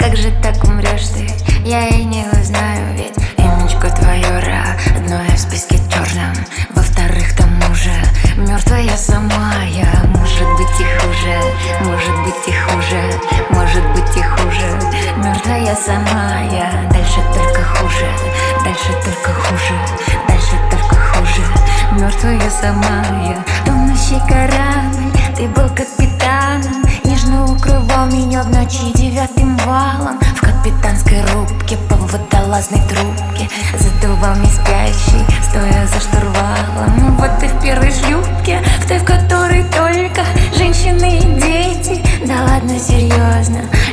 как же так умрешь ты? Я и не узнаю, ведь имечко твое родное в списке черном. Во-вторых, тому же мертвая сама я. Может быть и хуже, может быть и хуже, может быть и хуже. Мертвая сама я. Дальше только хуже, дальше только хуже, дальше только хуже. Мертвая сама я. Тонущий корабль, ты был капитаном, нежно укрывал меня в ночи 9-м валом. В капитанской рубке по водолазной трубке задувал не спящий, стоя за штурвалом. Вот ты в первой шлюпке, в той, в которой только женщины и дети. Да ладно, серьезно,